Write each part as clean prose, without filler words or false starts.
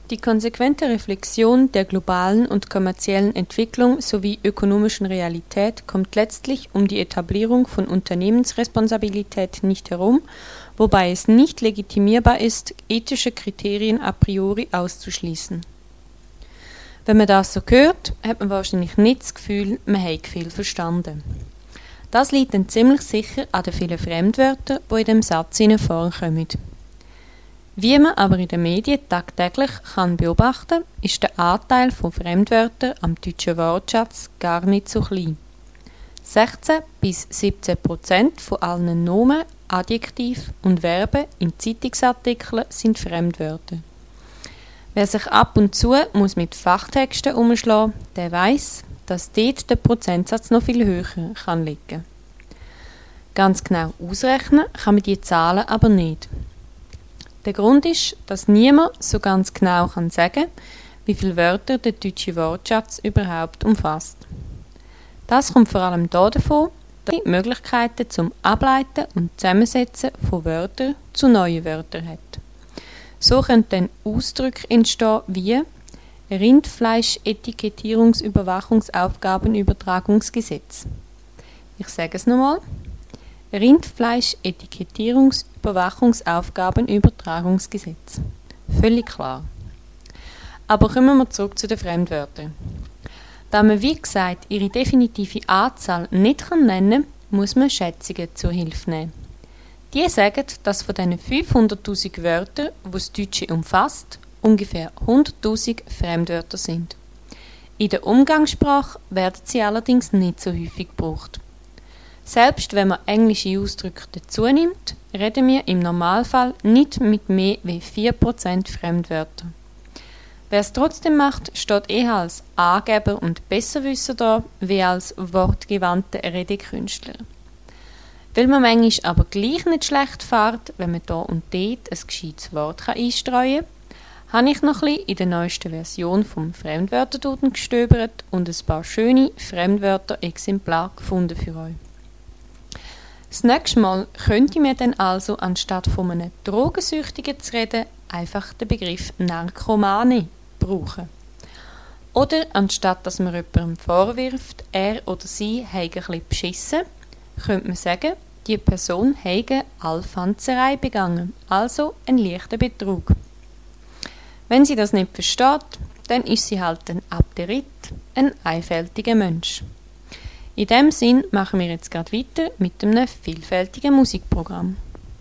Die konsequente Reflexion der globalen und kommerziellen Entwicklung sowie ökonomischen Realität kommt letztlich um die Etablierung von Unternehmensresponsabilität nicht herum, wobei es nicht legitimierbar ist, ethische Kriterien a priori auszuschließen. Wenn man das so hört, hat man wahrscheinlich nicht das Gefühl, man habe viel verstanden. Das liegt dann ziemlich sicher an den vielen Fremdwörtern, die in dem Satz vorkommen. Wie man aber in den Medien tagtäglich kann beobachten, ist der Anteil von Fremdwörtern am deutschen Wortschatz gar nicht so klein. 16-17% von allen Nomen, Adjektiven und Verben in Zeitungsartikeln sind Fremdwörter. Wer sich ab und zu muss mit Fachtexten umschlagen, der weiss, dass dort der Prozentsatz noch viel höher kann liegen. Ganz genau ausrechnen kann man die Zahlen aber nicht. Der Grund ist, dass niemand so ganz genau sagen kann, wie viele Wörter der deutsche Wortschatz überhaupt umfasst. Das kommt vor allem davon, dass er Möglichkeiten zum Ableiten und Zusammensetzen von Wörtern zu neuen Wörtern hat. So können dann Ausdrücke entstehen wie Rindfleisch-Etikettierungsüberwachungsaufgabenübertragungsgesetz. Ich sage es nochmal. Rindfleisch-Etikettierungsüberwachungsaufgabenübertragungsgesetz. Völlig klar. Aber kommen wir zurück zu den Fremdwörtern. Da man, wie gesagt, ihre definitive Anzahl nicht nennen kann, muss man Schätzungen zur Hilfe nehmen. Die sagen, dass von diesen 500'000 Wörtern, die das Deutsche umfasst, ungefähr 100'000 Fremdwörter sind. In der Umgangssprache werden sie allerdings nicht so häufig gebraucht. Selbst wenn man englische Ausdrücke dazu nimmt, reden wir im Normalfall nicht mit mehr als 4% Fremdwörter. Wer es trotzdem macht, steht eher als Angeber und Besserwisser da, wie als wortgewandter Redekünstler. Weil man manchmal aber gleich nicht schlecht fährt, wenn man da und dort ein gescheites Wort einstreuen kann, habe ich noch ein bisschen in der neuesten Version vom Fremdwörterduden gestöbert und ein paar schöne Fremdwörter-Exemplare gefunden für euch. Das nächste Mal könnte man dann also, anstatt von einem Drogensüchtigen zu reden, einfach den Begriff Narkomane brauchen. Oder anstatt dass man jemandem vorwirft, er oder sie habe ein bisschen beschissen, könnte man sagen, die Person habe Alfanzerei begangen, also einen leichten Betrug. Wenn sie das nicht versteht, dann ist sie halt ein Abderit, ein einfältiger Mensch. In diesem Sinn machen wir jetzt gerade weiter mit einem vielfältigen Musikprogramm.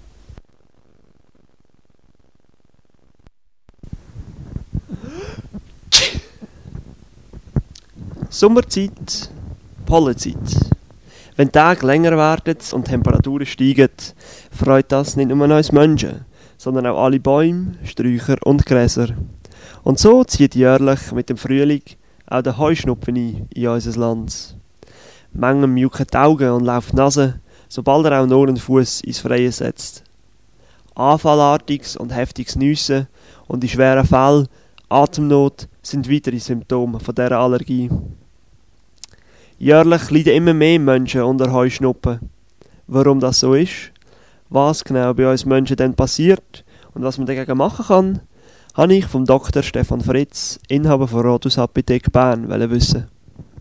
Sommerzeit, Pollenzeit. Wenn die Tage länger werden und die Temperaturen steigen, freut das nicht nur uns Menschen, sondern auch alle Bäume, Sträucher und Gräser. Und so zieht jährlich mit dem Frühling auch der Heuschnupfen in unser Land. Manchem jucken die Augen und läuft die Nase, sobald er auch nur einen Fuß ins Freie setzt. Anfallartiges und heftiges Niessen und in schweren Fällen Atemnot sind weitere Symptome von dieser Allergie. Jährlich leiden immer mehr Menschen unter Heuschnupfen. Warum das so ist, was genau bei uns Menschen denn passiert und was man dagegen machen kann, habe ich vom Dr. Stefan Fritz, Inhaber von Rotus Apotheke Bern, wissen.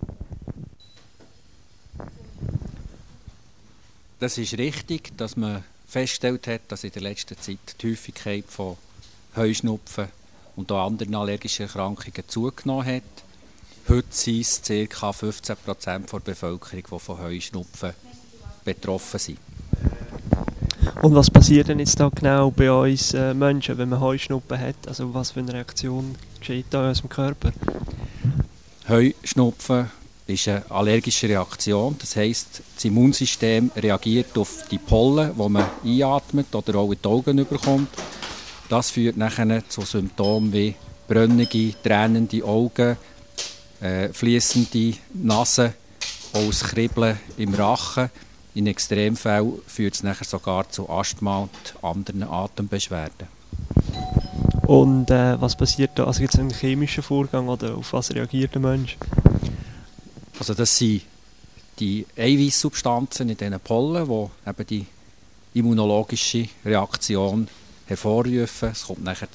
Das ist richtig, dass man festgestellt hat, dass in der letzten Zeit die Häufigkeit von Heuschnupfen und auch anderen allergischen Erkrankungen zugenommen hat. Heute sind es ca. 15% der Bevölkerung, die von Heuschnupfen betroffen sind. Und was passiert denn jetzt da genau bei uns Menschen, wenn man Heuschnupfen hat? Also was für eine Reaktion geschieht da in unserem Körper? Heuschnupfen ist eine allergische Reaktion. Das heisst, das Immunsystem reagiert auf die Pollen, die man einatmet oder auch in die Augen bekommt. Das führt nachher zu Symptomen wie brennende, tränende Augen, fließende Nase, auch das Kribbeln im Rachen. In Extremfällen führt es nachher sogar zu Asthma und anderen Atembeschwerden. Und was passiert da? Also gibt es einen chemischen Vorgang oder auf was reagiert der Mensch? Also das sind die Eiweißsubstanzen in diesen Pollen, die eben die immunologische Reaktion hervorrufen. Es kommt nachher zu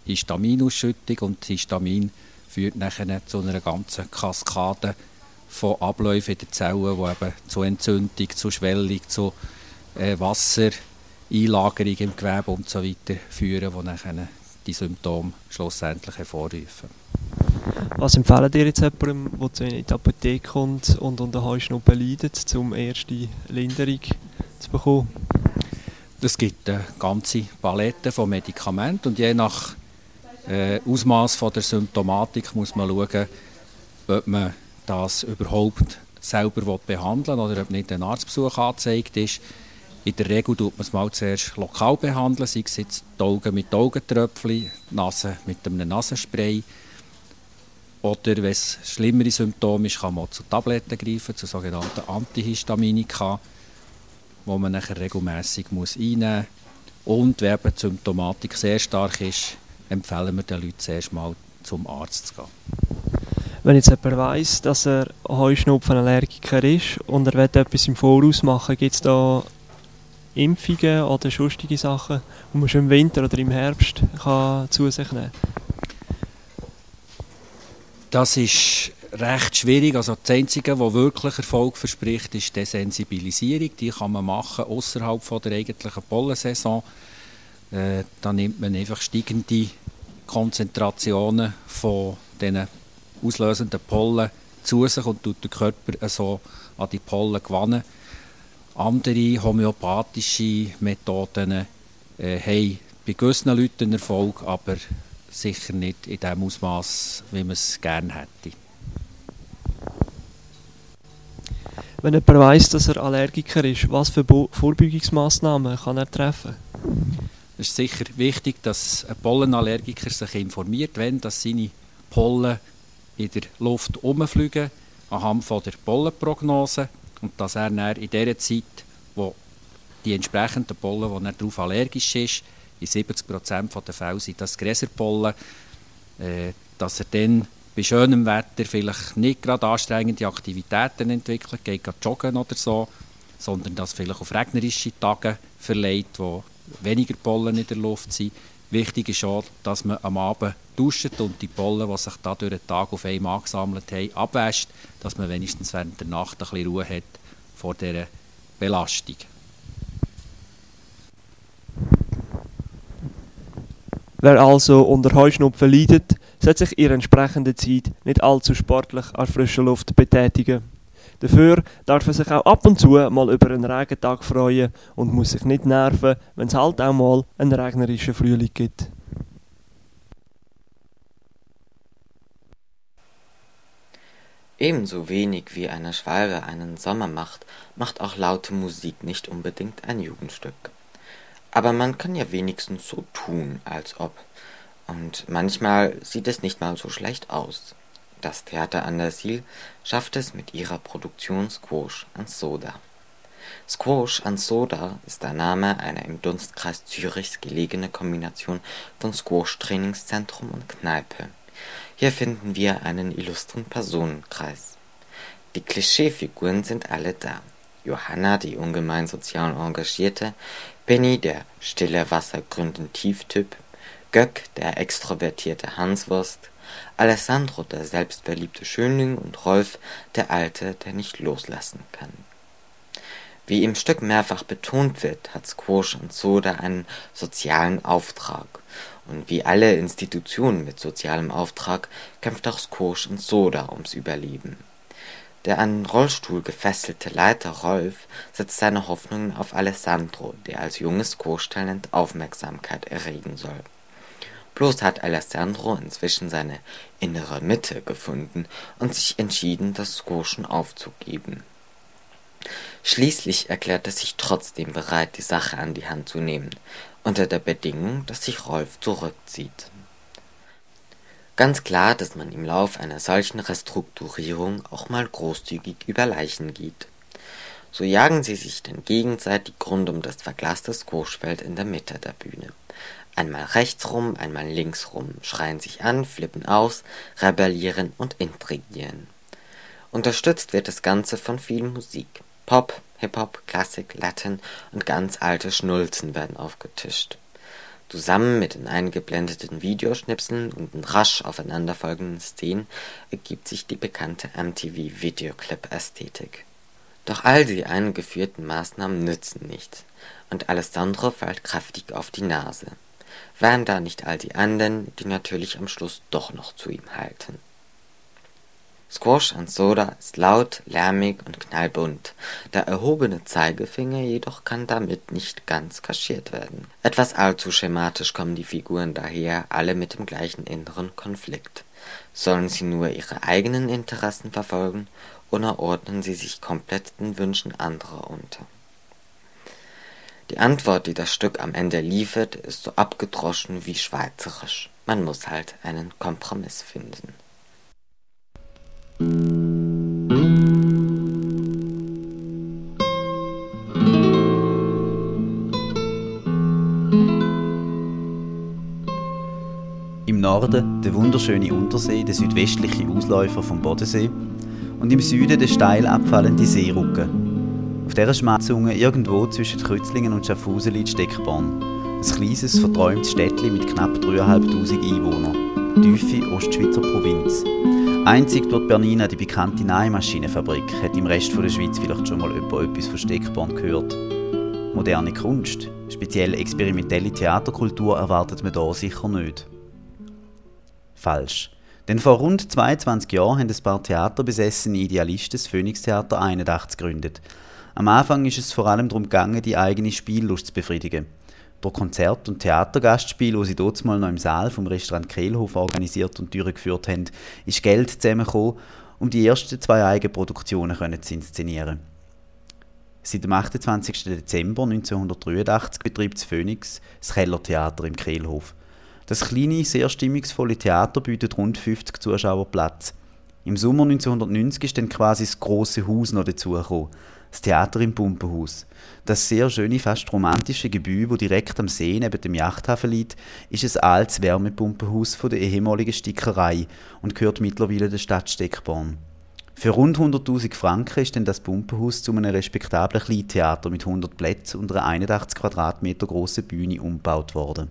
Histaminausschüttung und das Histamin führt nachher zu einer ganzen Kaskade von Abläufen in den Zellen, die eben zu Entzündung, zu Schwellung, zu Wassereinlagerung im Gewebe und so weiter führen, die nachher die Symptome schlussendlich hervorrufen. Was empfehlen dir jetzt jemandem, der zu Ihnen in die Apotheke kommt und unter Heuschnupfen leidet, um erste Linderung zu bekommen? Es gibt eine ganze Palette von Medikamenten und je nach Ausmaß der Symptomatik muss man schauen, ob man das überhaupt selber behandeln will oder ob nicht ein Arztbesuch angezeigt ist. In der Regel tut man es mal zuerst lokal behandeln, sei es jetzt die Augen mit Augentröpfchen, die Nase mit einem Nasenspray. Oder wenn es schlimmere Symptome ist, kann man zu Tabletten greifen, zu sogenannten Antihistaminika, die man nachher regelmässig einnehmen muss. Und wenn eben die Symptomatik sehr stark ist, empfehlen wir den Leuten zuerst mal zum Arzt zu gehen. Wenn jetzt jemand weiss, dass er Heuschnupfenallergiker ist und er will etwas im Voraus machen, gibt es da Impfungen oder sonstige Sachen, die man schon im Winter oder im Herbst kann zu sich nehmen kann? Das ist recht schwierig. Also das Einzige, was wirklich Erfolg verspricht, ist die Sensibilisierung. Die kann man machen außerhalb der eigentlichen Pollensaison. Da nimmt man einfach steigende Konzentrationen von diesen auslösenden Pollen zu sich und tut den Körper so an die Pollen gewinnen. Andere homöopathische Methoden haben bei gewissen Leuten Erfolg, aber sicher nicht in dem Ausmaß, wie man es gerne hätte. Wenn jemand weiss, dass er Allergiker ist, was für Vorbeugungsmaßnahmen kann er treffen? Es ist sicher wichtig, dass ein Pollenallergiker sich informiert, wenn dass seine Pollen in der Luft herumfliegen, anhand von der Pollenprognose, und dass er dann in der Zeit, wo die entsprechenden Pollen, wo er darauf allergisch ist, in 70% der Fälle sind das Gräserpollen, dass er dann bei schönem Wetter vielleicht nicht gerade anstrengende Aktivitäten entwickelt, geht joggen oder so, sondern das vielleicht auf regnerische Tage verlegt, wo weniger Pollen in der Luft sind. Wichtig ist auch, dass man am Abend duscht und die Pollen, die sich da durch den Tag auf einem angesammelt haben, abwäscht, dass man wenigstens während der Nacht ein bisschen Ruhe hat vor dieser Belastung. Wer also unter Heuschnupfen leidet, sollte sich in der entsprechenden Zeit nicht allzu sportlich an frischer Luft betätigen. Dafür darf er sich auch ab und zu mal über einen Regentag freuen und muss sich nicht nerven, wenn es halt auch mal einen regnerischen Frühling gibt. Ebenso wenig wie eine Schwalbe einen Sommer macht, macht auch laute Musik nicht unbedingt ein Jugendstück. Aber man kann ja wenigstens so tun, als ob. Und manchmal sieht es nicht mal so schlecht aus. Das Theater an der Sihl schafft es mit ihrer Produktion Squash and Soda. Squash and Soda ist der Name einer im Dunstkreis Zürichs gelegene Kombination von Squash-Trainingszentrum und Kneipe. Hier finden wir einen illustren Personenkreis. Die Klischeefiguren sind alle da. Johanna, die ungemein sozial engagierte, Penny, der stille Wassergründen-Tieftyp, Göck, der extrovertierte Hanswurst, Alessandro, der selbstverliebte Schönling und Rolf, der Alte, der nicht loslassen kann. Wie im Stück mehrfach betont wird, hat Squash and Soda einen sozialen Auftrag. Und wie alle Institutionen mit sozialem Auftrag kämpft auch Squash and Soda ums Überleben. Der an den Rollstuhl gefesselte Leiter Rolf setzt seine Hoffnungen auf Alessandro, der als junges Squash-Talent Aufmerksamkeit erregen soll. Bloß hat Alessandro inzwischen seine innere Mitte gefunden und sich entschieden, das Squashen aufzugeben. Schließlich erklärt er sich trotzdem bereit, die Sache an die Hand zu nehmen, unter der Bedingung, dass sich Rolf zurückzieht. Ganz klar, dass man im Lauf einer solchen Restrukturierung auch mal großzügig über Leichen geht. So jagen sie sich dann gegenseitig rund um das verglaste Squashfeld in der Mitte der Bühne. Einmal rechts rum, einmal links rum, schreien sich an, flippen aus, rebellieren und intrigieren. Unterstützt wird das Ganze von viel Musik. Pop, Hip-Hop, Klassik, Latin und ganz alte Schnulzen werden aufgetischt. Zusammen mit den eingeblendeten Videoschnipseln und den rasch aufeinanderfolgenden Szenen ergibt sich die bekannte MTV-Videoclip-Ästhetik. Doch all die eingeführten Maßnahmen nützen nichts und Alessandro fällt kräftig auf die Nase. Wären da nicht all die anderen, die natürlich am Schluss doch noch zu ihm halten. Squash and Soda ist laut, lärmig und knallbunt, der erhobene Zeigefinger jedoch kann damit nicht ganz kaschiert werden. Etwas allzu schematisch kommen die Figuren daher, alle mit dem gleichen inneren Konflikt. Sollen sie nur ihre eigenen Interessen verfolgen oder ordnen sie sich komplett den Wünschen anderer unter? Die Antwort, die das Stück am Ende liefert, ist so abgedroschen wie schweizerisch. Man muss halt einen Kompromiss finden. Im Norden der wunderschöne Untersee, der südwestliche Ausläufer vom Bodensee, und im Süden der steil abfallende Seerücken. Auf dieser Schmalzunge irgendwo zwischen Krützlingen und Schaffhausen liegt Steckborn, ein kleines, verträumtes Städtchen mit knapp 3'500 Einwohnern, tiefe Ostschweizer Provinz. Einzig durch Bernina, die bekannte Nähmaschinenfabrik, hat im Rest der Schweiz vielleicht schon mal etwas von Steckborn gehört. Moderne Kunst, speziell experimentelle Theaterkultur, erwartet man hier sicher nicht. Falsch. Denn vor rund 22 Jahren haben ein paar theaterbesessene Idealisten das Phoenix-Theater 81 gegründet. Am Anfang ist es vor allem darum gegangen, die eigene Spiellust zu befriedigen. Durch Konzert- und Theatergastspiele, die sie dort mal noch im Saal vom Restaurant Kehlhof organisiert und durchgeführt haben, ist Geld zusammengekommen, um die ersten 2 Eigenproduktionen zu inszenieren. Seit dem 28. Dezember 1983 betreibt das Phoenix das Kellertheater im Kehlhof. Das kleine, sehr stimmungsvolle Theater bietet rund 50 Zuschauer Platz. Im Sommer 1990 ist dann quasi das grosse Haus noch dazugekommen. Das Theater im Pumpenhaus. Das sehr schöne, fast romantische Gebäude, das direkt am See neben dem Yachthafen liegt, ist ein altes Wärmepumpenhaus von der ehemaligen Stickerei und gehört mittlerweile der Stadt Steckborn. Für rund 100'000 Franken ist dann das Pumpenhaus zu einem respektablen Kleintheater mit 100 Plätzen und einer 81 Quadratmeter grossen Bühne umgebaut worden.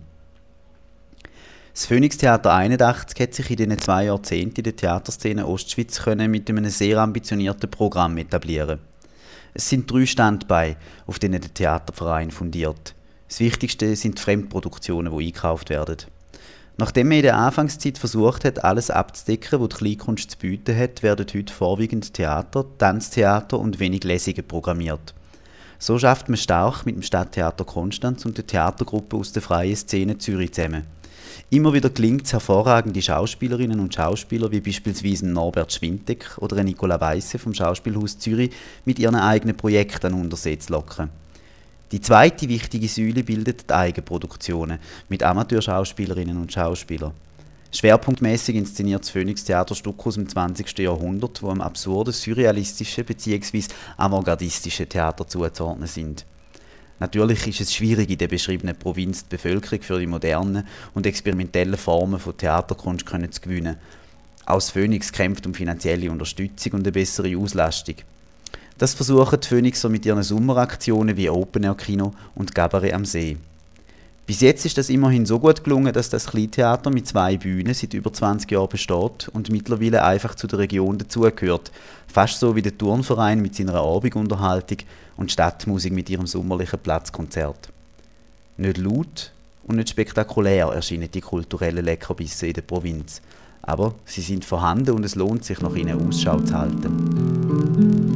Das Phoenix-Theater 81 hat sich in diesen 2 Jahrzehnten in der Theaterszene Ostschweiz mit einem sehr ambitionierten Programm etablieren. Es sind 3 Standbeine, auf denen der Theaterverein fundiert. Das Wichtigste sind die Fremdproduktionen, die eingekauft werden. Nachdem man in der Anfangszeit versucht hat, alles abzudecken, was die Kleinkunst zu bieten hat, werden heute vorwiegend Theater, Tanztheater und wenig Lesungen programmiert. So schafft man stark mit dem Stadttheater Konstanz und der Theatergruppe aus der freien Szene Zürich zusammen. Immer wieder gelingt es, hervorragende Schauspielerinnen und Schauspieler wie beispielsweise Norbert Schwintek oder Nicola Weisse vom Schauspielhaus Zürich mit ihren eigenen Projekten an Untersee zu locken. Die zweite wichtige Säule bildet die Eigenproduktionen mit Amateurschauspielerinnen und Schauspielern. Schwerpunktmäßig inszeniert das Phoenix-Theater Stücke aus dem 20. Jahrhundert, die am absurden, surrealistischen bzw. avantgardistischen Theater zuzuordnen sind. Natürlich ist es schwierig, in der beschriebenen Provinz die Bevölkerung für die modernen und experimentellen Formen von Theaterkunst zu gewinnen. Auch das Phoenix kämpft um finanzielle Unterstützung und eine bessere Auslastung. Das versuchen die Phoenixer mit ihren Sommeraktionen wie Open-Air-Kino und Cabaret am See. Bis jetzt ist das immerhin so gut gelungen, dass das Kleintheater mit 2 Bühnen seit über 20 Jahren besteht und mittlerweile einfach zu der Region dazugehört. Fast so wie der Turnverein mit seiner Abendunterhaltung und die Stadtmusik mit ihrem sommerlichen Platzkonzert. Nicht laut und nicht spektakulär erscheinen die kulturellen Leckerbisse in der Provinz. Aber sie sind vorhanden und es lohnt sich, nach ihnen Ausschau zu halten.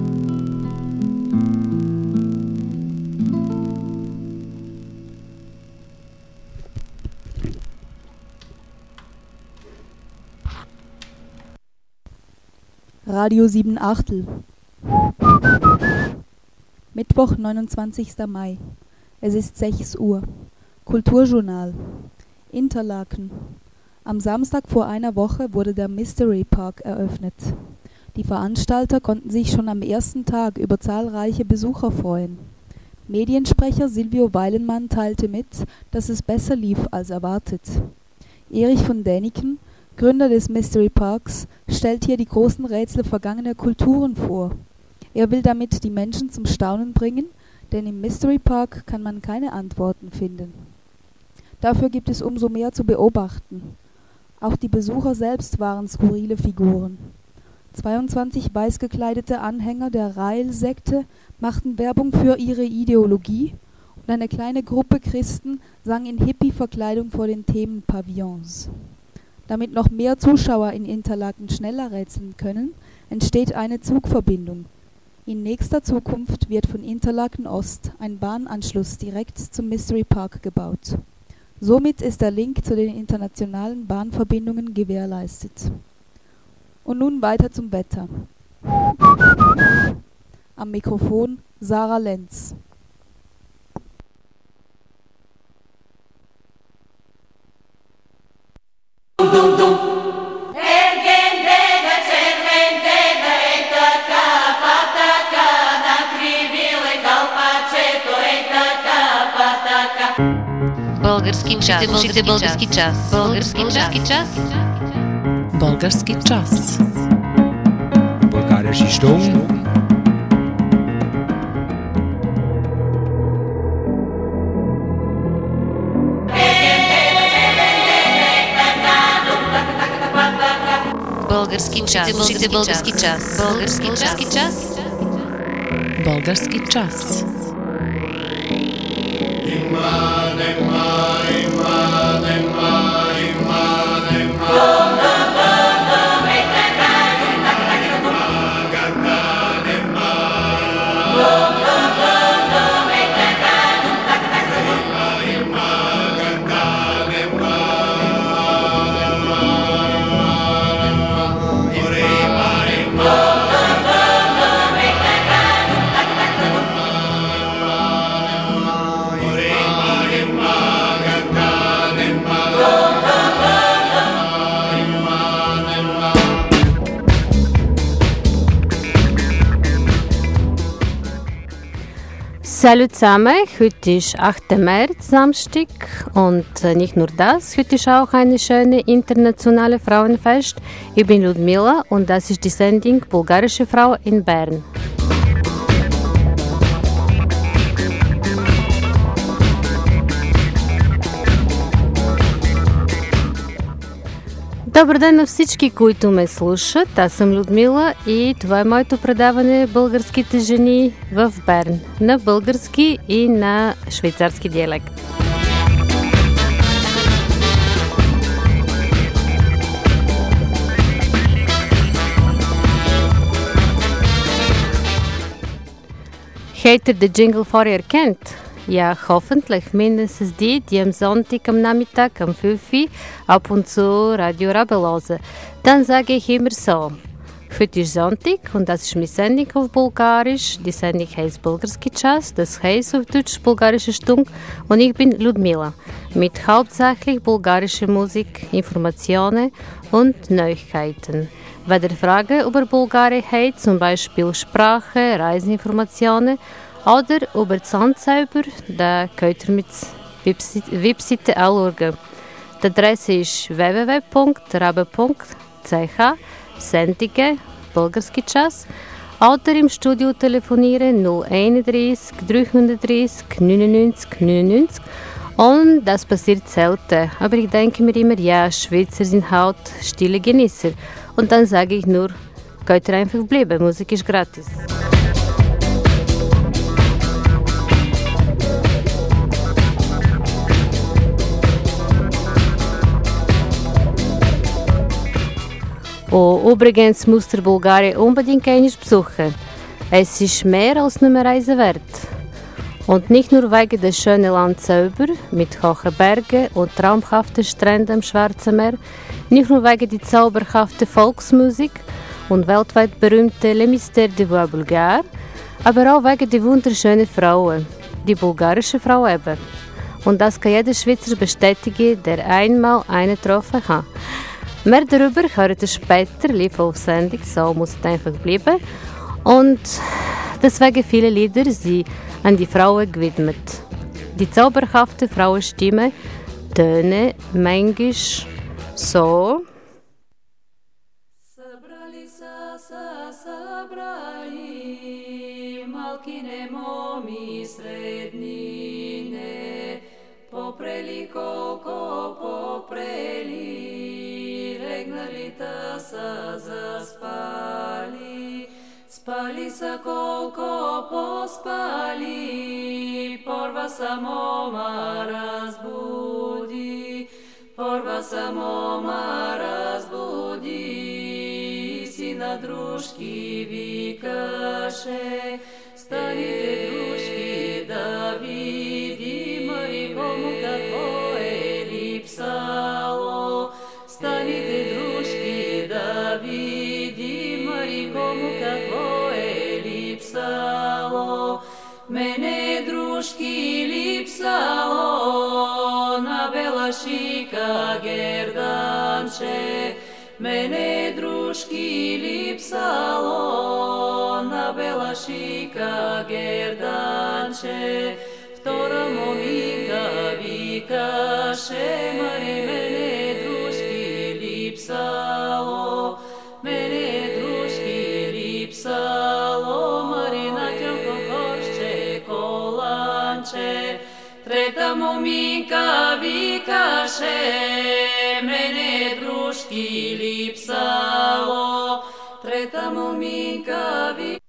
Radio 7 Achtel. Mittwoch, 29. Mai. Es ist 6 Uhr. Kulturjournal. Interlaken. Am Samstag vor einer Woche wurde der Mystery Park eröffnet. Die Veranstalter konnten sich schon am ersten Tag über zahlreiche Besucher freuen. Mediensprecher Silvio Weilenmann teilte mit, dass es besser lief als erwartet. Erich von Däniken, Gründer des Mystery Parks, stellt hier die großen Rätsel vergangener Kulturen vor. Er will damit die Menschen zum Staunen bringen, denn im Mystery Park kann man keine Antworten finden. Dafür gibt es umso mehr zu beobachten. Auch die Besucher selbst waren skurrile Figuren. 22 weiß gekleidete Anhänger der Rael-Sekte machten Werbung für ihre Ideologie und eine kleine Gruppe Christen sang in Hippie-Verkleidung vor den Themenpavillons. Damit noch mehr Zuschauer in Interlaken schneller rätseln können, entsteht eine Zugverbindung. In nächster Zukunft wird von Interlaken Ost ein Bahnanschluss direkt zum Mystery Park gebaut. Somit ist der Link zu den internationalen Bahnverbindungen gewährleistet. Und nun weiter zum Wetter. Am Mikrofon Sarah Lenz. Български час. Български час. Български час. Български час. Bulgarische Stunde. Български час. Български час. Български час. Български час. Salut zusammen, heute ist 8. März, Samstag und nicht nur das, heute ist auch eine schöne internationale Frauenfest. Ich bin Ludmila und das ist die Sendung Bulgarische Frau in Bern. Добър ден на всички, които ме слушат. Аз съм Людмила и това е моето предаване «Българските жени в Берн» на български и на швейцарски диалект. Habt ihr den Jingle vorher erkannt? Ja, hoffentlich mindestens die am Sonntag am Nachmittag am 5 Uhr ab und zu Radio Rabe hören. Dann sage ich immer so. Heute ist Sonntag und das ist meine Sendung auf Bulgarisch. Die Sendung heißt Bulgarski Čas, das heißt auf Deutsch Bulgarische Stunde und ich bin Ludmila. Mit hauptsächlich bulgarischer Musik, Informationen und Neuigkeiten. Wenn ihr Fragen über Bulgarien habt, zum Beispiel Sprache, Reiseinformationen, oder über die Sandsäuber, da könnt ihr mit der Webseite anschauen. Die Adresse ist www.rabe.ch, Sendungen, Bulgarski Čas, oder im Studio telefonieren 031 330 99 99. Und das passiert selten. Aber ich denke mir immer, ja, Schweizer sind halt stille Genießer. Und dann sage ich nur, könnt ihr einfach bleiben, Musik ist gratis. Oh, übrigens muss der Bulgarien unbedingt einmal besuchen. Es ist mehr als nur eine Reise wert. Und nicht nur wegen des schönen Landes selber, mit hohen Bergen und traumhaften Stränden am Schwarzen Meer, nicht nur wegen der zauberhaften Volksmusik und weltweit berühmten Les Mystères de Voix Bulgare, aber auch wegen der wunderschönen Frauen, die bulgarischen Frauen eben. Und das kann jeder Schweizer bestätigen, der einmal eine getroffen hat. Mehr darüber hört ihr später live auf Sendung, so muss es einfach bleiben. Und deswegen viele Lieder sind an die Frauen gewidmet. Die zauberhafte Frauenstimme tönen manchmal so. popreli, koľko popreli, legnali ta sa zaspali. Spali sa koľko pospali, porva sa moma razbudi, porva sa moma razbudi, si na družky vykaše, stanite družky da vidí, komu kako elipsalo, stanite družky da vidí, komu kako elipsalo, mene družky lipsalo, na belašika gerdanče, mene družky lipsalo, na belašika gerdanče, vtora mominka vikaše, mene družky lipsalo, mene družky lipsalo, Marina ťonko koršče kolanče, treta mominka vikaše, mene družky lipsalo, treta mominka vikaše.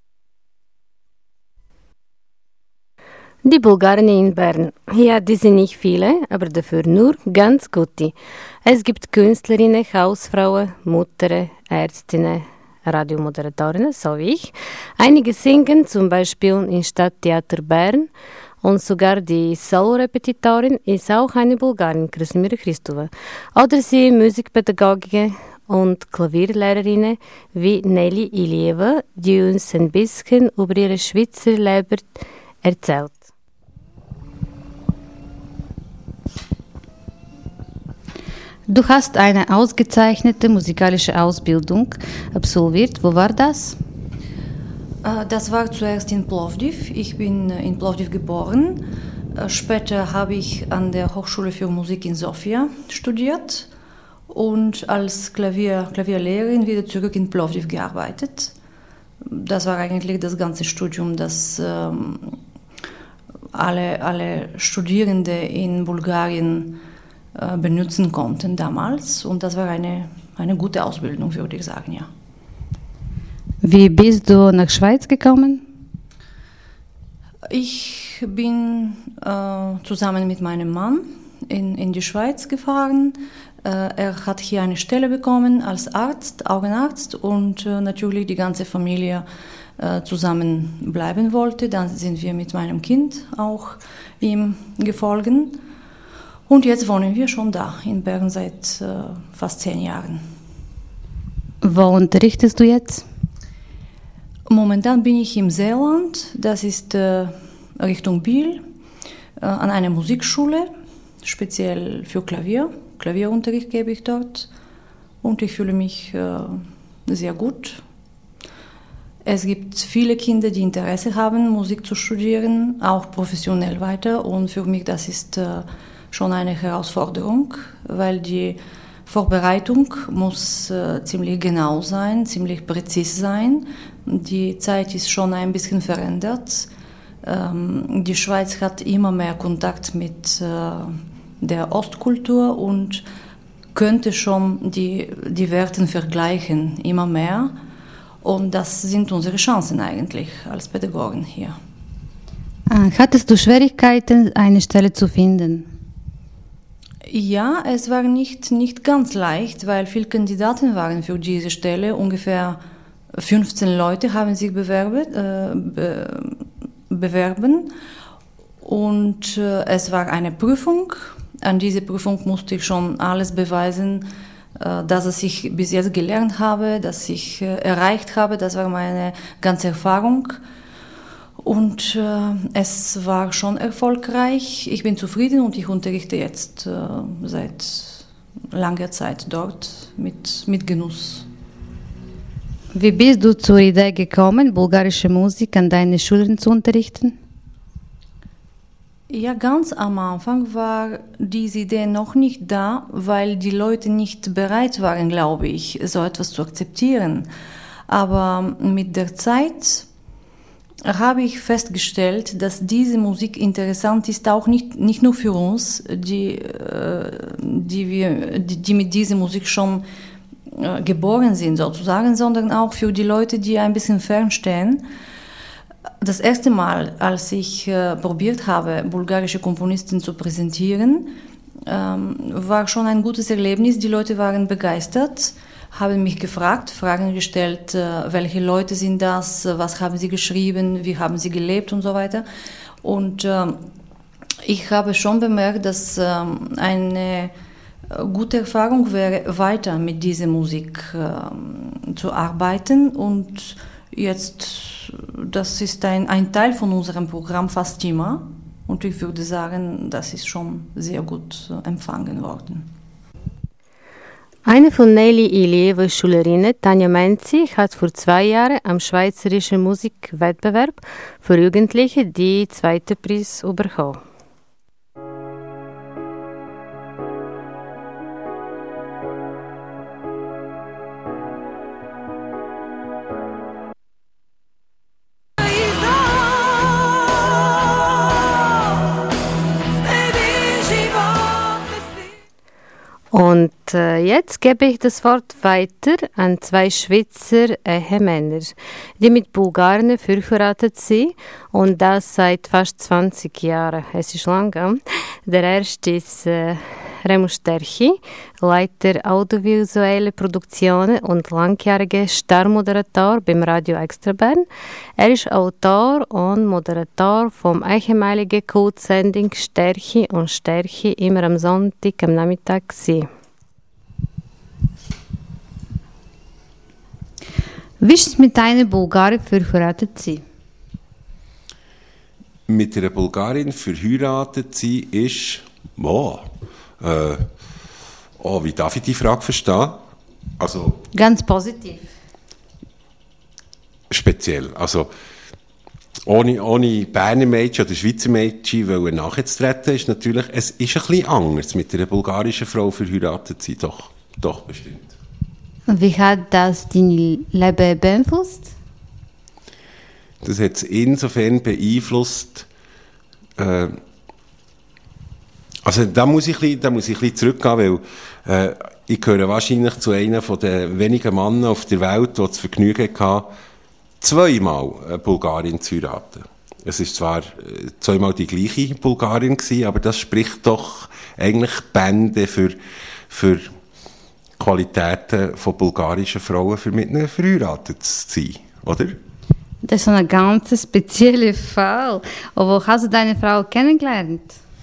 Die Bulgaren in Bern. Ja, die sind nicht viele, aber dafür nur ganz gute. Es gibt Künstlerinnen, Hausfrauen, Mutter, Ärztinnen, Radiomoderatorinnen, so wie ich. Einige singen, zum Beispiel im Stadttheater Bern. Und sogar die Solo-Repetitorin ist auch eine Bulgarin, Krasimira Christova. Oder sie Musikpädagogin und Klavierlehrerinnen wie Nelly Ilieva, die uns ein bisschen über ihre Schweizer Leben erzählt. Du hast eine ausgezeichnete musikalische Ausbildung absolviert. Wo war das? Das war zuerst in Plovdiv. Ich bin in Plovdiv geboren. Später habe ich an der Hochschule für Musik in Sofia studiert und als Klavierlehrerin wieder zurück in Plovdiv gearbeitet. Das war eigentlich das ganze Studium, das alle Studierende in Bulgarien benutzen konnten damals. Und das war eine gute Ausbildung, würde ich sagen, ja. Wie bist du nach Schweiz gekommen? Ich bin zusammen mit meinem Mann in die Schweiz gefahren. Er hat hier eine Stelle bekommen als Arzt, Augenarzt, und natürlich die ganze Familie zusammen bleiben wollte. Dann sind wir mit meinem Kind auch ihm gefolgt. Und jetzt wohnen wir schon da, in Bern, seit fast 10 Jahren. Wo unterrichtest du jetzt? Momentan bin ich im Seeland, das ist Richtung Biel, an einer Musikschule, speziell für Klavier. Klavierunterricht gebe ich dort und ich fühle mich sehr gut. Es gibt viele Kinder, die Interesse haben, Musik zu studieren, auch professionell weiter, und für mich das ist schon eine Herausforderung, weil die Vorbereitung muss ziemlich genau sein, ziemlich präzise sein. Die Zeit ist schon ein bisschen verändert. Die Schweiz hat immer mehr Kontakt mit der Ostkultur und könnte schon die Werte vergleichen, immer mehr. Und das sind unsere Chancen eigentlich als Pädagogen hier. Hattest du Schwierigkeiten, eine Stelle zu finden? Ja, es war nicht ganz leicht, weil viele Kandidaten waren für diese Stelle. Ungefähr 15 Leute haben sich bewerben. Und es war eine Prüfung. An dieser Prüfung musste ich schon alles beweisen, dass ich bis jetzt gelernt habe, dass ich erreicht habe. Das war meine ganze Erfahrung. Und es war schon erfolgreich. Ich bin zufrieden und ich unterrichte jetzt seit langer Zeit dort mit Genuss. Wie bist du zur Idee gekommen, bulgarische Musik an deine Schülern zu unterrichten? Ja, ganz am Anfang war diese Idee noch nicht da, weil die Leute nicht bereit waren, glaube ich, so etwas zu akzeptieren. Aber mit der Zeit habe ich festgestellt, dass diese Musik interessant ist, auch nicht nur für uns, die mit dieser Musik schon geboren sind sozusagen, sondern auch für die Leute, die ein bisschen fernstehen. Das erste Mal, als ich probiert habe, bulgarische Komponisten zu präsentieren, war schon ein gutes Erlebnis. Die Leute waren begeistert, haben mich gefragt, Fragen gestellt, welche Leute sind das, was haben sie geschrieben, wie haben sie gelebt und so weiter. Und ich habe schon bemerkt, dass eine gute Erfahrung wäre, weiter mit dieser Musik zu arbeiten. Und jetzt, das ist ein Teil von unserem Programm fast immer. Und ich würde sagen, das ist schon sehr gut empfangen worden. Eine von Nelly Ilievas Schülerinnen, Tanja Menzi, hat vor 2 Jahren am Schweizerischen Musikwettbewerb für Jugendliche den 2. Preis bekommen. Und jetzt gebe ich das Wort weiter an 2 Schweizer Ehemänner, die mit Bulgaren verheiratet sind und das seit fast 20 Jahren. Es ist lang. Der erste ist Remus Sterchi, Leiter audiovisuelle Produktionen und langjähriger Starmoderator beim Radio Extra Bern. Er ist Autor und Moderator vom ehemaligen Kultsendung Sterchi und Sterchi immer am Sonntag am Nachmittag. Wie ist es mit einer Bulgarin verheiratet zu sein? Mit einer Bulgarin verheiratet sein ist, wie darf ich die Frage verstehen? Also, ganz positiv. Speziell. Also, ohne Berner Mädchen oder Schweizer Mädchen nachzutreten, ist natürlich, es ist ein bisschen anders, mit einer bulgarischen Frau verheiratet zu sein. Doch, bestimmt. Und wie hat das dein Leben beeinflusst? Das hat es insofern beeinflusst, also da muss ich ein bisschen zurückgehen, weil ich gehöre wahrscheinlich zu einem der wenigen Männer auf der Welt, die das Vergnügen hatten, 2-mal eine Bulgarin zu heiraten. Es ist zwar 2-mal die gleiche Bulgarin gewesen, aber das spricht doch eigentlich Bände für Qualitäten von bulgarischen Frauen, für mit ihnen verheiratet zu sein, oder? Das ist ein ganz spezieller Fall. Und wo hast du deine Frau kennengelernt?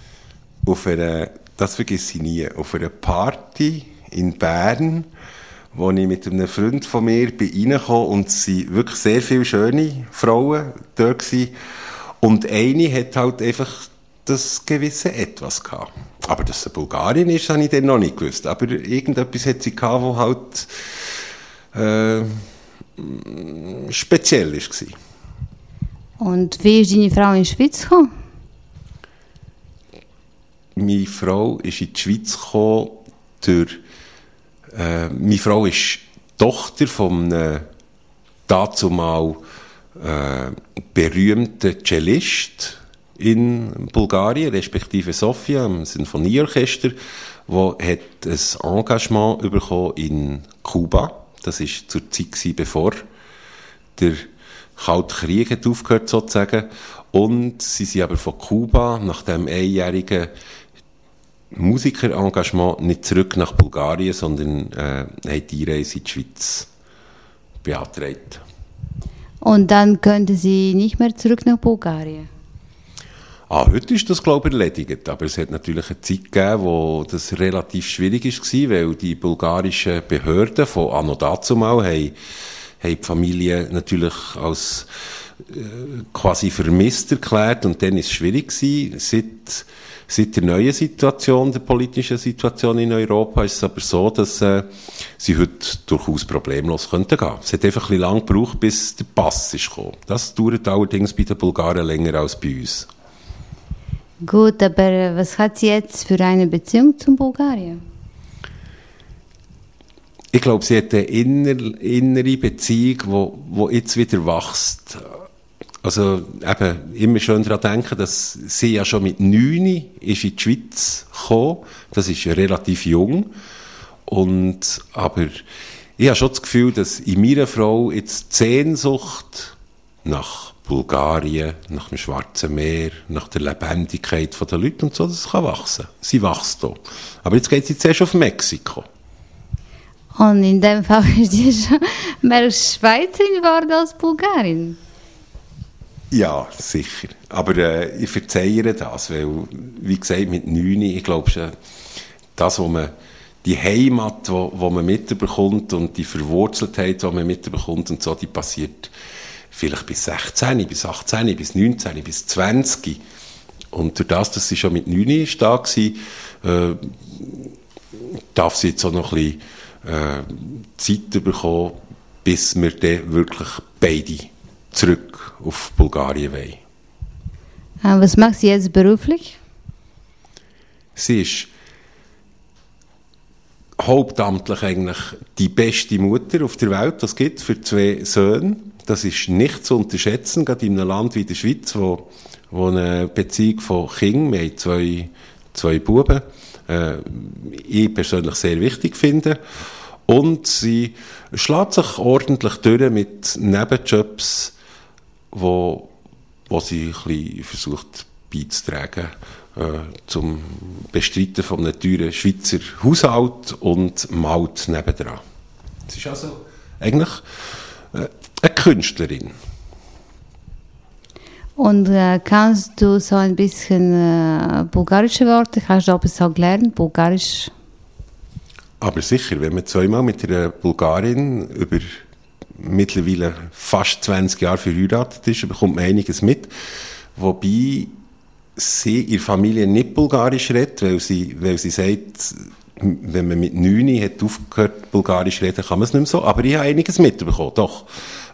Das vergesse ich nie, auf einer Party in Bern, wo ich mit einem Freund von mir reingekommen und es waren wirklich sehr viele schöne Frauen dort gewesen. Und eine hat halt einfach das gewisse Etwas gehabt. Aber dass sie Bulgarin ist, habe ich dann noch nicht gewusst. Aber irgendetwas hat sie gehabt, das halt speziell war. Und wie ist deine Frau in die Schweiz gekommen? Meine Frau ist in die Schweiz gekommen durch... meine Frau ist Tochter von einem dazumal berühmten Cellist in Bulgarien, respektive Sofia, im Sinfonieorchester, wo hat ein Engagement bekommen in Kuba. Das war zur Zeit, bevor der Kalte Krieg hat aufgehört sozusagen. Und sie sind aber von Kuba nach dem einjährigen Musikerengagement nicht zurück nach Bulgarien, sondern haben die Reise in die Schweiz beantragt. Und dann könnte sie nicht mehr zurück nach Bulgarien? Heute ist das, glaube ich, erledigt. Aber es hat natürlich eine Zeit gegeben, wo das relativ schwierig war, weil die bulgarischen Behörden von anno dazumal haben die Familie natürlich als quasi vermisst erklärt. Und dann war es schwierig gewesen. Seit der neuen Situation, der politischen Situation in Europa, ist es aber so, dass sie heute durchaus problemlos gehen könnten. Es hat einfach ein bisschen lang gebraucht, bis der Pass ist gekommen. Das dauert allerdings bei den Bulgaren länger als bei uns. Gut, aber was hat sie jetzt für eine Beziehung zum Bulgarien? Ich glaube, sie hat eine innere Beziehung, die jetzt wieder wächst. Also eben immer schön daran denken, dass sie ja schon mit 9 ist in die Schweiz gekommen. Das ist relativ jung. Aber ich habe schon das Gefühl, dass in meiner Frau jetzt die Sehnsucht nach Bulgarien, nach dem Schwarzen Meer, nach der Lebendigkeit der Leute und so, das kann wachsen. Sie wächst hier. Aber jetzt geht sie zuerst auf Mexiko. Und in dem Fall ist sie schon mehr Schweizerin geworden als Bulgarin. Ja, sicher. Aber ich verzeihe ihr das, weil, wie gesagt, mit 9, ich glaube schon, das, wo man, die Heimat, wo man mitbekommt und die Verwurzeltheit, die man mitbekommt und so, die passiert vielleicht bis 16, bis 18, bis 19, bis 20. Und durch das, dass sie schon mit 9 ist da war, darf sie jetzt auch noch ein bisschen Zeit bekommen, bis wir dann wirklich beide zurück auf Bulgarien wollen. Was macht sie jetzt beruflich? Sie ist hauptamtlich eigentlich die beste Mutter auf der Welt, das gibt für 2 Söhne. Das ist nicht zu unterschätzen, gerade in einem Land wie der Schweiz, wo eine Beziehung von Kindern, wir haben 2 Buben, ich persönlich sehr wichtig finde. Und sie schlägt sich ordentlich durch mit Nebenjobs, wo sie ein bisschen versucht beizutragen zum Bestreiten von einem teuren Schweizer Haushalt und malt nebendran. Sie ist also eigentlich eine Künstlerin. Und kannst du so ein bisschen bulgarische Worte, hast du auch so gelernt, Bulgarisch? Aber sicher, wenn man 2-mal mit einer Bulgarin über mittlerweile fast 20 Jahre verheiratet ist, bekommt man einiges mit. Wobei sie in der Familie nicht Bulgarisch redet, weil sie sagt, wenn man mit 9 hat aufgehört, Bulgarisch reden, kann man es nicht mehr so. Aber ich habe einiges mitbekommen, doch.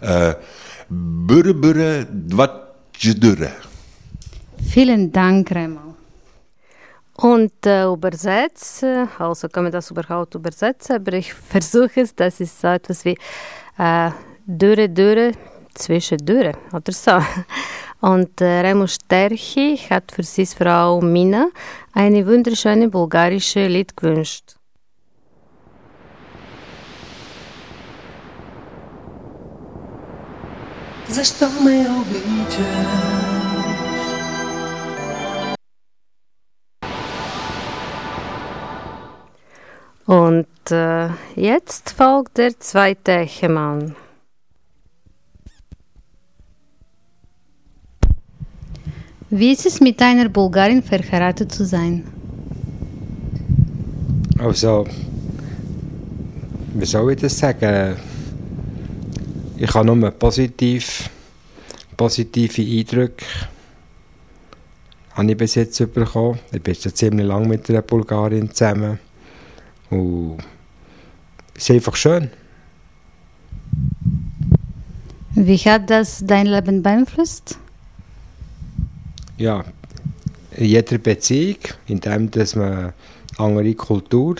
Bürre, dvatjdürre. Vielen Dank, Remo. Und übersetzen, also kann man das überhaupt übersetzen, aber ich versuche es, das ist so etwas wie Dürre, zwischendurch oder so. Und Remo Sterchi hat für seine Frau Mina eine wunderschöne bulgarische Lied gewünscht. Защо ме обичаш? Und jetzt folgt der zweite Ehemann. Wie ist es, mit einer Bulgarin verheiratet zu sein? Also, wie soll ich das sagen? Ich habe nur positive Eindrücke habe ich bis jetzt bekommen. Ich bin schon ziemlich lange mit einer Bulgarin zusammen. Und es ist einfach schön. Wie hat das dein Leben beeinflusst? Ja, in jeder Beziehung, indem dass man andere Kultur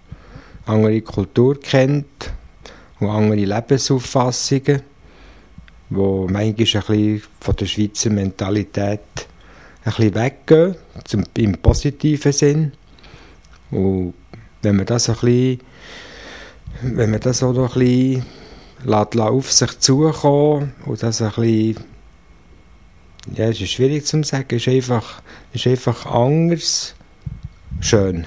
kennt und andere Lebensauffassungen, die manchmal ein bisschen von der Schweizer Mentalität ein bisschen weggehen, im positiven Sinn. Und wenn man das auch noch ein bisschen auf sich zukommen und das ein bisschen, ja, es ist schwierig zu sagen, es ist einfach anders schön.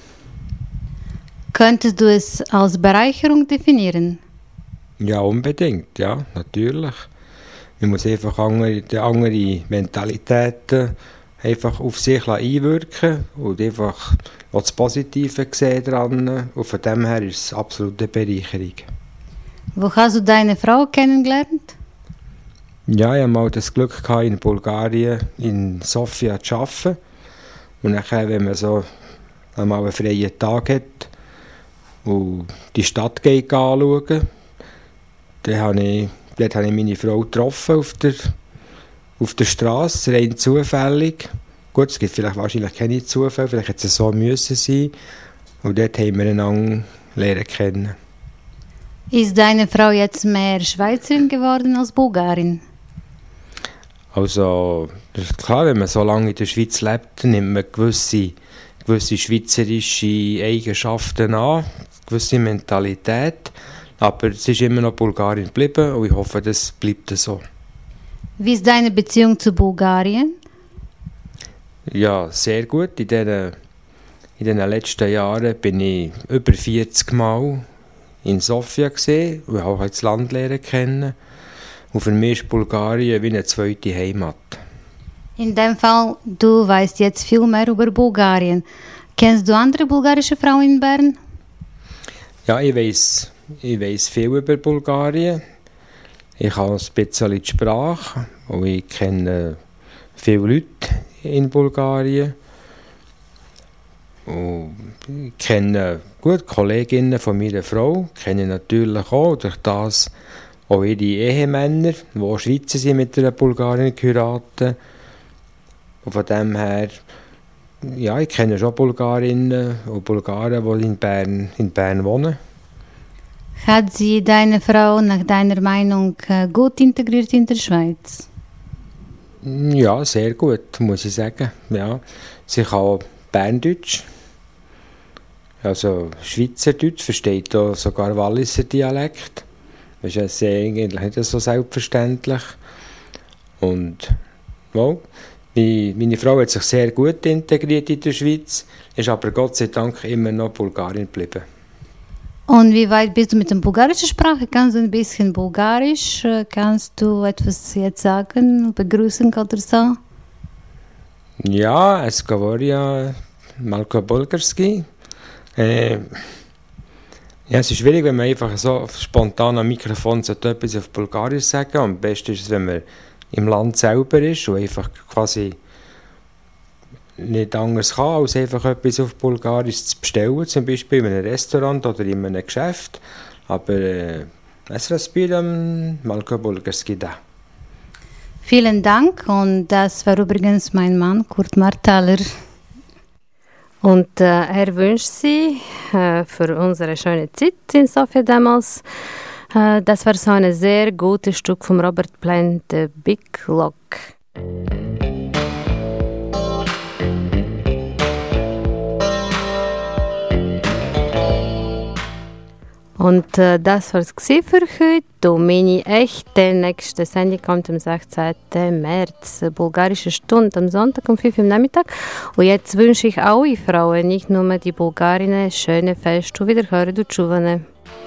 Könntest du es als Bereicherung definieren? Ja, unbedingt, ja, natürlich. Man muss einfach andere Mentalitäten einfach auf sich einwirken und einfach auch das Positive sehen dran. Und von dem her ist es absolut eine Bereicherung. Wo hast du deine Frau kennengelernt? Ja, ich hatte mal das Glück gehabt, in Bulgarien, in Sofia zu arbeiten. Und nachher, wenn man so einmal einen freien Tag hat und die Stadt geht anschauen, dort habe ich meine Frau getroffen auf der Straße, rein zufällig. Gut, es gibt vielleicht wahrscheinlich keine Zufälle, vielleicht hätte es so müssen sein. Und dort haben wir einander lernen kennen. Ist deine Frau jetzt mehr Schweizerin geworden als Bulgarin? Also, das ist klar, wenn man so lange in der Schweiz lebt, dann nimmt man gewisse schweizerische Eigenschaften an, gewisse Mentalität. Aber es ist immer noch Bulgarien geblieben und ich hoffe, das bleibt so. Wie ist deine Beziehung zu Bulgarien? Ja, sehr gut. In den letzten Jahren bin ich über 40 Mal in Sofia gesehen und habe auch das Land lernen kennen. Und für mich ist Bulgarien wie eine zweite Heimat. In dem Fall, du weißt jetzt viel mehr über Bulgarien. Kennst du andere bulgarische Frauen in Bern? Ja, ich weiss viel über Bulgarien. Ich habe ein bisschen die Sprache und ich kenne viele Leute in Bulgarien. Und ich kenne gut Kolleginnen von meiner Frau, kenne natürlich auch durch das auch ihre Ehemänner, die auch Schweizer sind, mit einer Bulgarin geheiratet. Und von dem her, ja, ich kenne schon Bulgarinnen und Bulgaren, die in Bern wohnen. Hat sie deine Frau nach deiner Meinung gut integriert in der Schweiz? Ja, sehr gut, muss ich sagen. Ja, sie kann Berndeutsch, also Schweizerdeutsch, versteht auch sogar Walliser Dialekt. Das ist eigentlich nicht so selbstverständlich. Und ja, meine Frau hat sich sehr gut integriert in der Schweiz, ist aber Gott sei Dank immer noch Bulgarin geblieben. Und wie weit bist du mit der bulgarischen Sprache? Kannst du ein bisschen Bulgarisch? Kannst du etwas jetzt sagen, begrüßen oder so? Ja, es говоря малко bulgarski. Ja, es ist schwierig, wenn man einfach so spontan am Mikrofon etwas auf Bulgarisch sagen. Am besten ist es, wenn man im Land selber ist und einfach quasi nicht anders kann, als einfach etwas auf Bulgarisch zu bestellen, zum Beispiel in einem Restaurant oder in einem Geschäft. Aber es разбирам малко bulgarski, да. Vielen Dank und das war übrigens mein Mann, Kurt Marthaler. Und er wünscht Sie für unsere schöne Zeit in Sofia damals. Das war so ein sehr gutes Stück von Robert Plant, The Big Lock. Und das war es für heute. Und meine echte nächste Sendung kommt am 16. März. Bulgarische Stunde am Sonntag um 5 Uhr am Nachmittag. Und jetzt wünsche ich alle Frauen, nicht nur die Bulgarinnen, schöne Feste und Wiederhören und Tschuvane.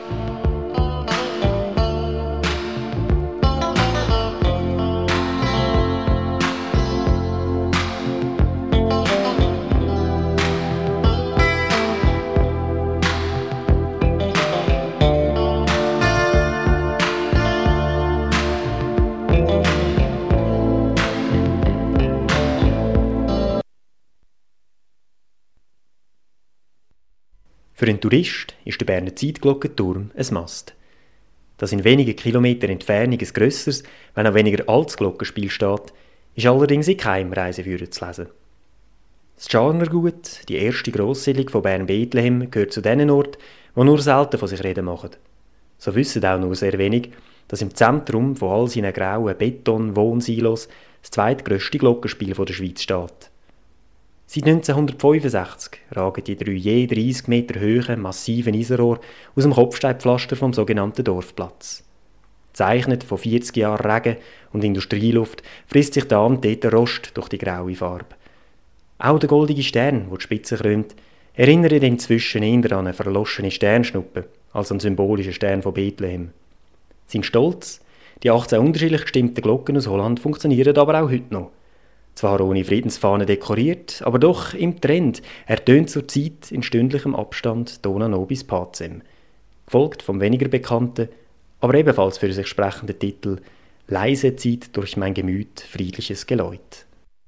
Für einen Tourist ist der Berner Zeitglockenturm ein Must. Dass in wenigen Kilometern Entfernung ein grösseres, wenn auch weniger altes Glockenspiel steht, ist allerdings in keinem Reiseführer zu lesen. Das Scharnergut, die erste Grosssiedlung von Bern-Bethlehem, gehört zu den Orten, die nur selten von sich reden machen. So wissen auch nur sehr wenig, dass im Zentrum von all seinen grauen Beton-Wohnsilos das zweitgrösste Glockenspiel der Schweiz steht. Seit 1965 ragen die 3 je 30 Meter hohen, massiven Eisenrohre aus dem Kopfsteinpflaster vom sogenannten Dorfplatz. Zeichnet von 40 Jahren Regen und Industrieluft frisst sich da und dort der Rost durch die graue Farbe. Auch der goldige Stern, der die Spitze krönt, erinnert inzwischen eher an eine verloschene Sternschnuppe als an den symbolischen Stern von Bethlehem. Sein Stolz, die 18 unterschiedlich gestimmten Glocken aus Holland, funktionieren aber auch heute noch. Zwar ohne Friedensfahne dekoriert, aber doch im Trend. Er tönt zurzeit in stündlichem Abstand Dona Nobis Pacem. Gefolgt vom weniger bekannten, aber ebenfalls für sich sprechenden Titel Leise zieht durch mein Gemüt friedliches Geläut.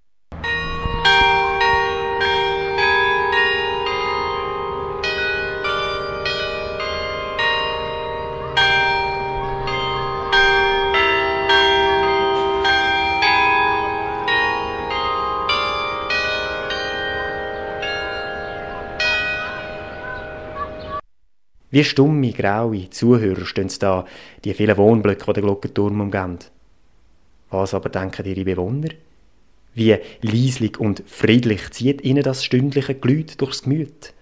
Wie stumme, graue Zuhörer stehen da, die vielen Wohnblöcke, die den Glockenturm umgeben. Was aber denken Ihre Bewohner? Wie leislich und friedlich zieht ihnen das stündliche Geläut durchs Gemüt?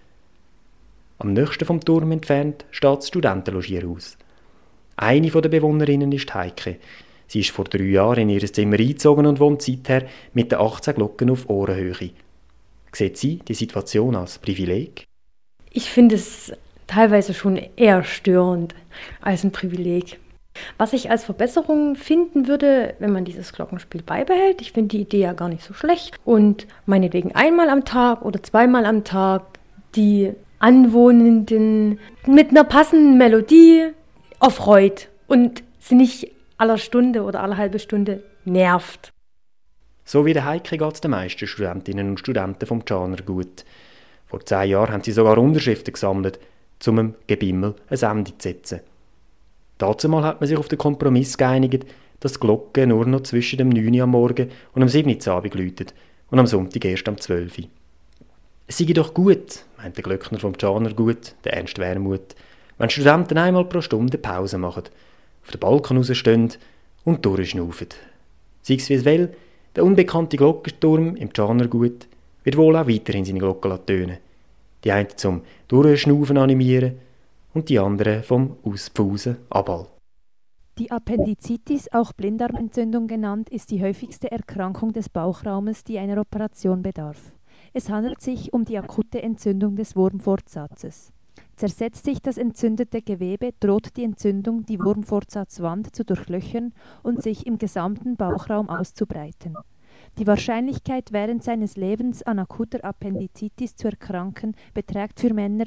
Am nächsten vom Turm entfernt steht das Studentenlogierhaus. Eine der Bewohnerinnen ist Heike. Sie ist vor 3 Jahren in ihr Zimmer eingezogen und wohnt seither mit den 18 Glocken auf Ohrenhöhe. Sieht sie die Situation als Privileg? Ich finde es teilweise schon eher störend als ein Privileg. Was ich als Verbesserung finden würde, wenn man dieses Glockenspiel beibehält, ich finde die Idee ja gar nicht so schlecht und meinetwegen einmal am Tag oder zweimal am Tag die Anwohnenden mit einer passenden Melodie erfreut und sie nicht aller Stunde oder alle halbe Stunde nervt. So wie der Heike geht es den meisten Studentinnen und Studenten vom Tschaner gut. Vor 10 Jahren haben sie sogar Unterschriften gesammelt, um dem Gebimmel ein Ende zu setzen. Dazumal hat man sich auf den Kompromiss geeinigt, dass die Glocke nur noch zwischen dem 9 Uhr am Morgen und am 7 Uhr am Abend läutet und am Sonntag erst am 12 Uhr. Es sei doch gut, meint der Glöckner vom Tschaner gut, der Ernst Wermuth, wenn Studenten einmal pro Stunde Pause machen, auf den Balkon rausstehen und durchschnaufen. Sei es wie es will, der unbekannte Glockenturm im Tschaner Gut wird wohl auch weiterhin seine Glocken tönen. Die einen zum Durchschnaufen animieren und die anderen vom Auspfusen abhalten. Die Appendizitis, auch Blinddarmentzündung genannt, ist die häufigste Erkrankung des Bauchraumes, die einer Operation bedarf. Es handelt sich um die akute Entzündung des Wurmfortsatzes. Zersetzt sich das entzündete Gewebe, droht die Entzündung, die Wurmfortsatzwand zu durchlöchern und sich im gesamten Bauchraum auszubreiten. Die Wahrscheinlichkeit, während seines Lebens an akuter Appendizitis zu erkranken, beträgt für Männer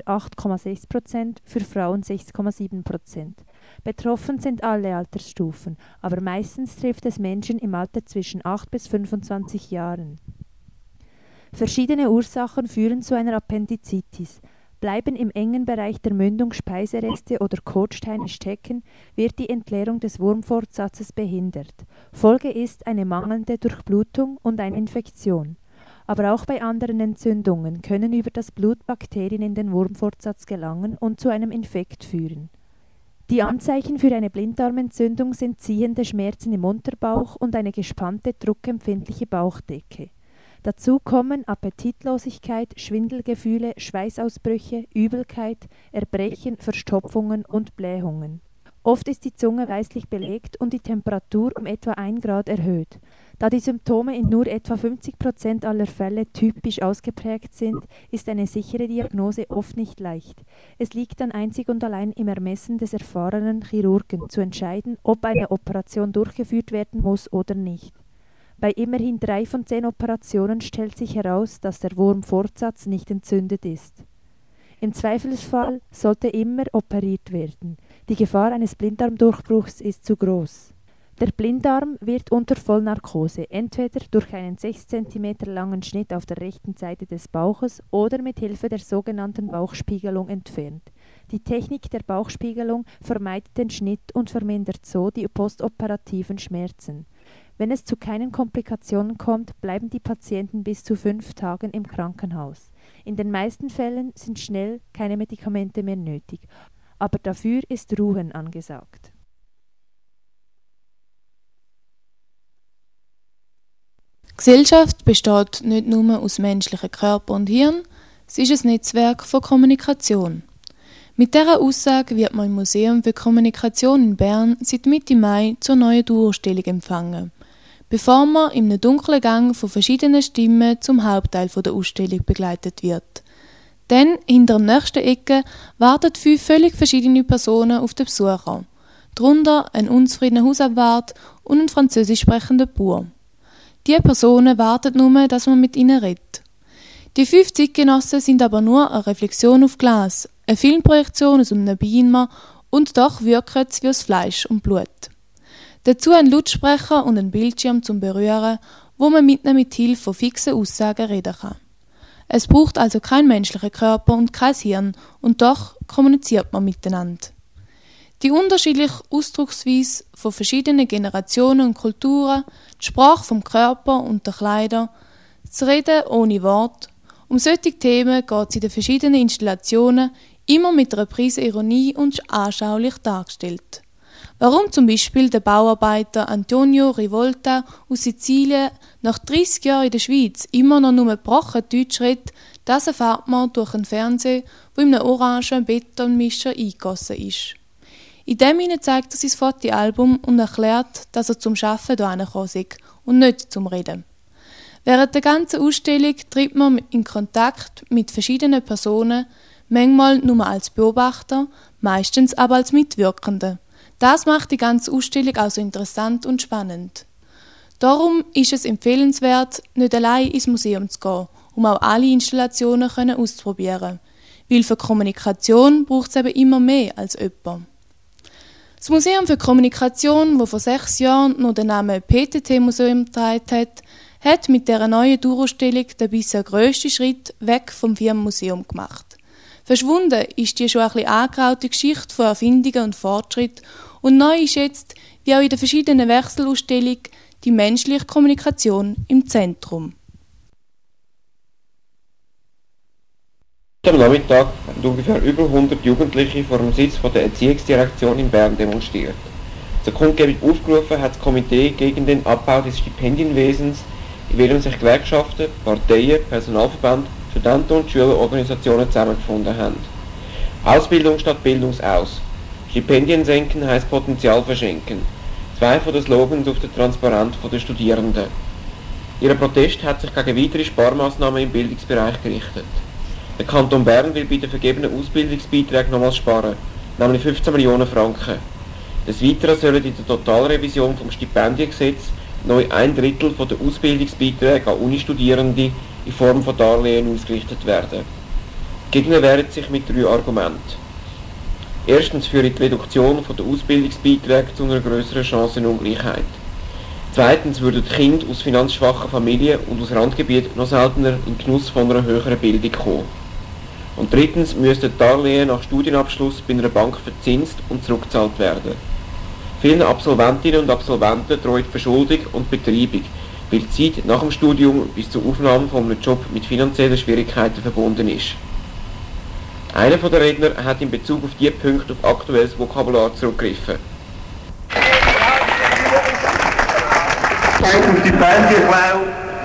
8,6%, für Frauen 6,7%. Betroffen sind alle Altersstufen, aber meistens trifft es Menschen im Alter zwischen 8 bis 25 Jahren. Verschiedene Ursachen führen zu einer Appendizitis. Bleiben im engen Bereich der Mündung Speisereste oder Kotsteine stecken, wird die Entleerung des Wurmfortsatzes behindert. Folge ist eine mangelnde Durchblutung und eine Infektion. Aber auch bei anderen Entzündungen können über das Blut Bakterien in den Wurmfortsatz gelangen und zu einem Infekt führen. Die Anzeichen für eine Blinddarmentzündung sind ziehende Schmerzen im Unterbauch und eine gespannte, druckempfindliche Bauchdecke. Dazu kommen Appetitlosigkeit, Schwindelgefühle, Schweißausbrüche, Übelkeit, Erbrechen, Verstopfungen und Blähungen. Oft ist die Zunge weißlich belegt und die Temperatur um etwa 1 Grad erhöht. Da die Symptome in nur etwa 50% aller Fälle typisch ausgeprägt sind, ist eine sichere Diagnose oft nicht leicht. Es liegt dann einzig und allein im Ermessen des erfahrenen Chirurgen, zu entscheiden, ob eine Operation durchgeführt werden muss oder nicht. Bei immerhin 3 von 10 Operationen stellt sich heraus, dass der Wurmfortsatz nicht entzündet ist. Im Zweifelsfall sollte immer operiert werden. Die Gefahr eines Blinddarmdurchbruchs ist zu groß. Der Blinddarm wird unter Vollnarkose entweder durch einen 6 cm langen Schnitt auf der rechten Seite des Bauches oder mit Hilfe der sogenannten Bauchspiegelung entfernt. Die Technik der Bauchspiegelung vermeidet den Schnitt und vermindert so die postoperativen Schmerzen. Wenn es zu keinen Komplikationen kommt, bleiben die Patienten bis zu 5 Tagen im Krankenhaus. In den meisten Fällen sind schnell keine Medikamente mehr nötig, aber dafür ist Ruhen angesagt. Die Gesellschaft besteht nicht nur aus menschlichen Körper und Hirn, sie ist ein Netzwerk von Kommunikation. Mit dieser Aussage wird man im Museum für Kommunikation in Bern seit Mitte Mai zur neuen Dauerausstellung empfangen, bevor man in einem dunklen Gang von verschiedenen Stimmen zum Hauptteil der Ausstellung begleitet wird. Dann, hinter der nächsten Ecke, warten 5 völlig verschiedene Personen auf den Besucher, darunter ein unzufriedener Hausabwart und ein französisch sprechender Bauer. Diese Personen warten nur, dass man mit ihnen redet. Die 5 Zeitgenossen sind aber nur eine Reflexion auf Glas, eine Filmprojektion aus einem Beamer und doch wirken sie wie aus Fleisch und Blut. Dazu ein Lautsprecher und ein Bildschirm zum Berühren, wo man mit ihnen mit Hilfe von fixen Aussagen reden kann. Es braucht also keinen menschlichen Körper und kein Hirn und doch kommuniziert man miteinander. Die unterschiedliche Ausdrucksweise von verschiedenen Generationen und Kulturen, die Sprache vom Körper und der Kleider, das Reden ohne Wort, um solche Themen geht es in den verschiedenen Installationen immer mit einer Prise Ironie und anschaulich dargestellt. Warum zum Beispiel der Bauarbeiter Antonio Rivolta aus Sizilien nach 30 Jahren in der Schweiz immer noch nur gebrochen Deutsch redet, das erfahrt man durch einen Fernseher, der in einem orangen Betonmischer eingegossen ist. In dem zeigt er sein Fotoalbum und erklärt, dass er zum Arbeiten hierher gekommen sei und nicht zum Reden. Während der ganzen Ausstellung tritt man in Kontakt mit verschiedenen Personen, manchmal nur als Beobachter, meistens aber als Mitwirkende. Das macht die ganze Ausstellung auch so interessant und spannend. Darum ist es empfehlenswert, nicht allein ins Museum zu gehen, um auch alle Installationen auszuprobieren. Weil für Kommunikation braucht es eben immer mehr als jemand. Das Museum für Kommunikation, das vor 6 Jahren noch den Namen PTT-Museum getragen hat mit dieser neuen Dauerausstellung den bisher grössten Schritt weg vom Firmenmuseum gemacht. Verschwunden ist die schon ein bisschen angegraute Geschichte von Erfindungen und Fortschritt und neu ist jetzt, wie auch in den verschiedenen Wechselausstellungen, die menschliche Kommunikation im Zentrum. Am Nachmittag haben ungefähr über 100 Jugendliche vor dem Sitz der Erziehungsdirektion in Bern demonstriert. Zur Kundgebung aufgerufen hat das Komitee gegen den Abbau des Stipendienwesens, in welchem sich Gewerkschaften, Parteien, Personalverbände, Studenten- und Schülerorganisationen zusammengefunden haben. Ausbildung statt Bildungsaus. Stipendien senken heisst Potenzial verschenken. 2 von den Slogans auf der Transparent der Studierenden. Ihr Protest hat sich gegen weitere Sparmaßnahmen im Bildungsbereich gerichtet. Der Kanton Bern will bei den vergebenen Ausbildungsbeiträgen nochmals sparen, nämlich 15 Millionen Franken. Des Weiteren sollen in der Totalrevision vom Stipendiengesetz neu 1/3 der Ausbildungsbeiträge an Unistudierende in Form von Darlehen ausgerichtet werden. Die Gegner wehren sich mit 3 Argumenten. Erstens führe die Reduktion der Ausbildungsbeiträge zu einer grösseren Chancenungleichheit. Zweitens würden die Kinder aus finanzschwachen Familien und aus Randgebieten noch seltener in Genuss von einer höheren Bildung kommen. Und drittens müssten Darlehen nach Studienabschluss bei einer Bank verzinst und zurückgezahlt werden. Vielen Absolventinnen und Absolventen droht Verschuldung und Betreibung, weil die Zeit nach dem Studium bis zur Aufnahme von einem Job mit finanziellen Schwierigkeiten verbunden ist. Einer der Redner hat in Bezug auf diese Punkte auf aktuelles Vokabular zurückgegriffen. Stipendieklau.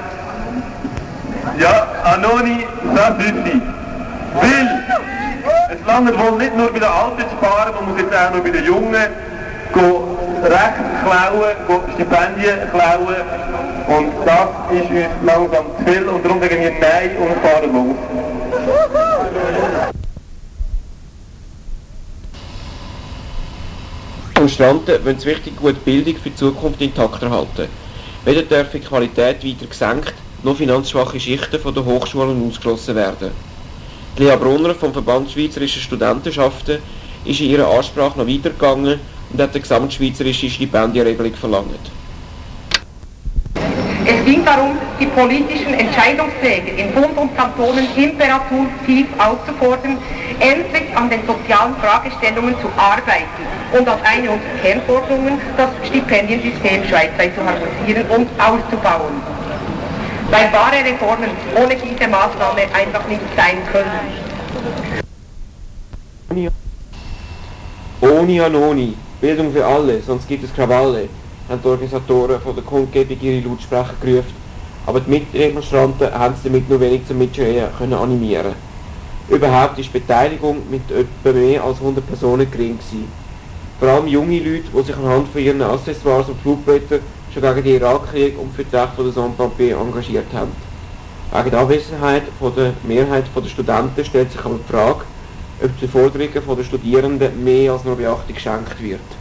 Ja, Anoni, das heute. Weil es lange wohl nicht nur bei den Alten zu sparen, man muss jetzt auch noch bei den Jungen Recht klauen, Stipendien klauen. Und das ist uns langsam zu viel und darum sagen wir Nein und fahren los. Demonstranten wollen das wichtige gute Bildung für die Zukunft intakt erhalten. Weder darf die Qualität weiter gesenkt, noch finanzschwache Schichten von den Hochschulen ausgeschlossen werden. Die Lea Brunner vom Verband Schweizerischer Studentenschaften ist in ihrer Ansprache noch weitergegangen und hat eine gesamtschweizerische Stipendienregelung verlangt. Es ging darum, die politischen Entscheidungsträger in Bund und Kantonen imperativ aufzufordern, endlich an den sozialen Fragestellungen zu arbeiten und als eine unserer Kernforderungen das Stipendiensystem schweizweit zu harmonisieren und auszubauen. Weil wahre Reformen ohne diese Maßnahme einfach nicht sein können. Ohne Anoni, Bildung für alle, sonst gibt es Krawalle, haben die Organisatoren von der Kundgebung ihre Lautsprecher gerufen, aber die Mitdemonstranten haben es damit nur wenig zum Mitschreien können animieren. Überhaupt ist die Beteiligung mit etwa mehr als 100 Personen gering gewesen. Vor allem junge Leute, die sich anhand von ihren Accessoires und Flugblättern schon gegen den Irakkrieg und für die Rechte der Sans-Papiers engagiert haben. Wegen der Abwesenheit von der Mehrheit der Studenten stellt sich aber die Frage, ob die Forderungen der Studierenden mehr als nur Beachtung geschenkt wird.